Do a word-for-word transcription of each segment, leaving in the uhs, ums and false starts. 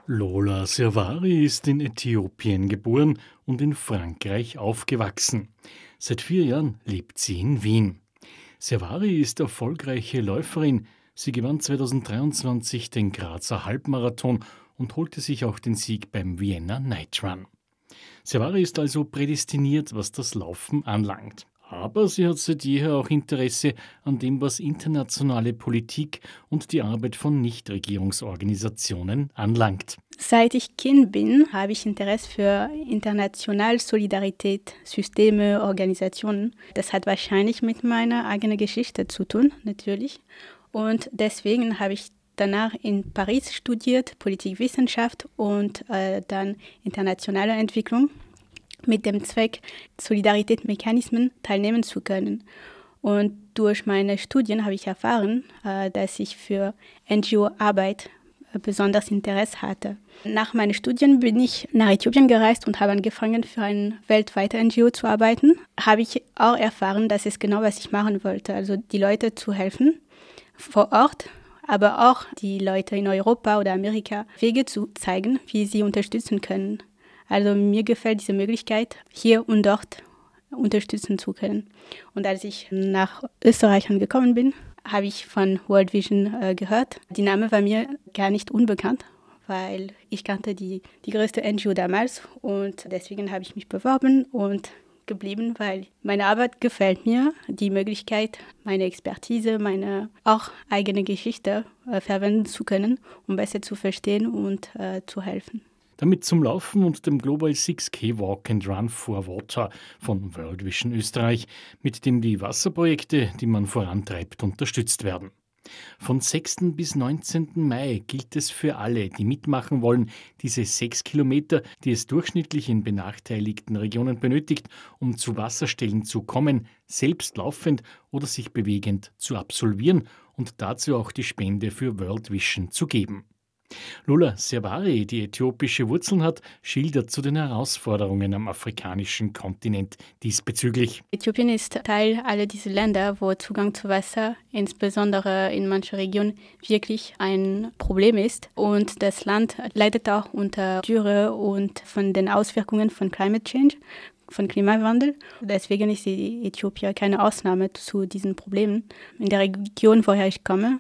Lola Servari ist in Äthiopien geboren und in Frankreich aufgewachsen. Seit vier Jahren lebt sie in Wien. Servari ist erfolgreiche Läuferin. Sie gewann zweitausenddreiundzwanzig den Grazer Halbmarathon und holte sich auch den Sieg beim Vienna Night Run. Servari ist also prädestiniert, was das Laufen anlangt. Aber sie hat seit jeher auch Interesse an dem, was internationale Politik und die Arbeit von Nichtregierungsorganisationen anlangt. Seit ich Kind bin, habe ich Interesse für internationale Solidarität, Systeme, Organisationen. Das hat wahrscheinlich mit meiner eigenen Geschichte zu tun, natürlich. Und deswegen habe ich danach in Paris studiert, Politikwissenschaft und äh, dann internationale Entwicklung, mit dem Zweck, Solidaritätsmechanismen teilnehmen zu können. Und durch meine Studien habe ich erfahren, äh, dass ich für N G O-Arbeit besonders Interesse hatte. Nach meinen Studien bin ich nach Äthiopien gereist und habe angefangen, für ein weltweites N G O zu arbeiten. Habe ich auch erfahren, dass es genau, was ich machen wollte, also die Leute zu helfen vor Ort, aber auch die Leute in Europa oder Amerika Wege zu zeigen, wie sie unterstützen können. Also mir gefällt diese Möglichkeit, hier und dort unterstützen zu können. Und als ich nach Österreich angekommen bin, habe ich von World Vision äh, gehört. Die Name war mir gar nicht unbekannt, weil ich kannte die, die größte N G O damals. Und deswegen habe ich mich beworben und geblieben, weil meine Arbeit gefällt mir. Die Möglichkeit, meine Expertise, meine auch eigene Geschichte äh, verwenden zu können, um besser zu verstehen und äh, zu helfen. Damit zum Laufen und dem Global six K Walk and Run for Water von World Vision Österreich, mit dem die Wasserprojekte, die man vorantreibt, unterstützt werden. Von sechsten bis neunzehnten Mai gilt es für alle, die mitmachen wollen, diese sechs Kilometer, die es durchschnittlich in benachteiligten Regionen benötigt, um zu Wasserstellen zu kommen, selbst laufend oder sich bewegend zu absolvieren und dazu auch die Spende für World Vision zu geben. Lola Servari, die äthiopische Wurzeln hat, schildert zu den Herausforderungen am afrikanischen Kontinent diesbezüglich. Äthiopien ist Teil aller dieser Länder, wo Zugang zu Wasser, insbesondere in manchen Regionen, wirklich ein Problem ist. Und das Land leidet auch unter Dürre und von den Auswirkungen von Climate Change, von Klimawandel. Deswegen ist Äthiopien keine Ausnahme zu diesen Problemen. In der Region, woher ich komme,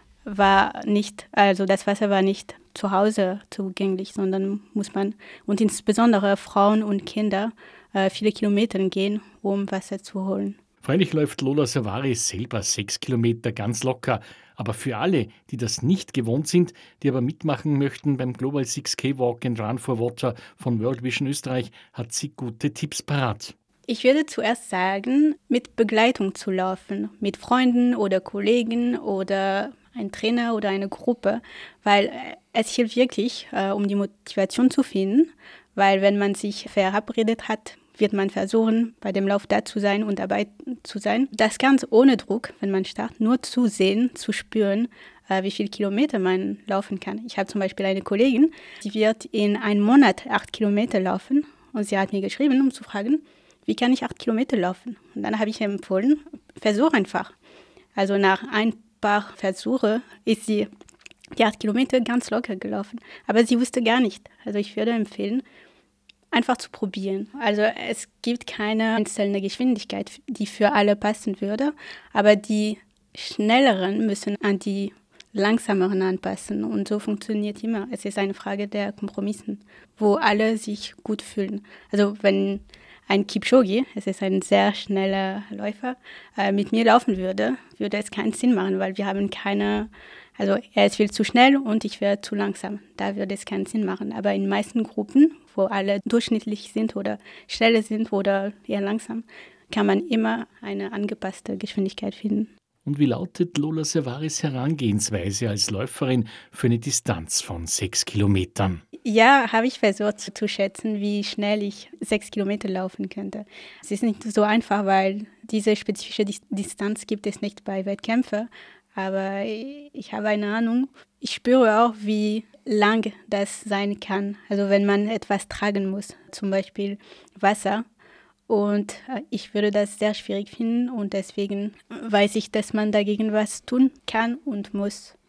war nicht, also das Wasser war nicht zu Hause zugänglich, sondern muss man, und insbesondere Frauen und Kinder, äh, viele Kilometer gehen, um Wasser zu holen. Freilich läuft Lola Servari selber sechs Kilometer ganz locker, aber für alle, die das nicht gewohnt sind, die aber mitmachen möchten beim Global six K Walk and Run for Water von World Vision Österreich, hat sie gute Tipps parat. Ich würde zuerst sagen, mit Begleitung zu laufen, mit Freunden oder Kollegen oder ein Trainer oder eine Gruppe, weil es hilft wirklich, äh, um die Motivation zu finden, weil wenn man sich verabredet hat, wird man versuchen, bei dem Lauf da zu sein und dabei zu sein. Das Ganze ohne Druck, wenn man startet, nur zu sehen, zu spüren, äh, wie viele Kilometer man laufen kann. Ich habe zum Beispiel eine Kollegin, die wird in einem Monat acht Kilometer laufen und sie hat mir geschrieben, um zu fragen, wie kann ich acht Kilometer laufen? Und dann habe ich ihr empfohlen, versuch einfach. Also nach ein paar Versuche ist sie die acht Kilometer ganz locker gelaufen. Aber sie wusste gar nicht. Also ich würde empfehlen, einfach zu probieren. Also es gibt keine einzelne Geschwindigkeit, die für alle passen würde. Aber die schnelleren müssen an die langsameren anpassen. Und so funktioniert immer. Es ist eine Frage der Kompromissen, wo alle sich gut fühlen. Also wenn ein Kipchoge, es ist ein sehr schneller Läufer, äh, mit mir laufen würde, würde es keinen Sinn machen, weil wir haben keine, also er ist viel zu schnell und ich wäre zu langsam. Da würde es keinen Sinn machen. Aber in den meisten Gruppen, wo alle durchschnittlich sind oder schneller sind oder eher langsam, kann man immer eine angepasste Geschwindigkeit finden. Und wie lautet Lola Servaris Herangehensweise als Läuferin für eine Distanz von sechs Kilometern? Ja, habe ich versucht zu schätzen, wie schnell ich sechs Kilometer laufen könnte. Es ist nicht so einfach, weil diese spezifische Distanz gibt es nicht bei Wettkämpfen. Aber ich habe eine Ahnung. Ich spüre auch, wie lang das sein kann. Also wenn man etwas tragen muss, zum Beispiel Wasser. Und ich würde das sehr schwierig finden und deswegen weiß ich, dass man dagegen was tun kann und muss.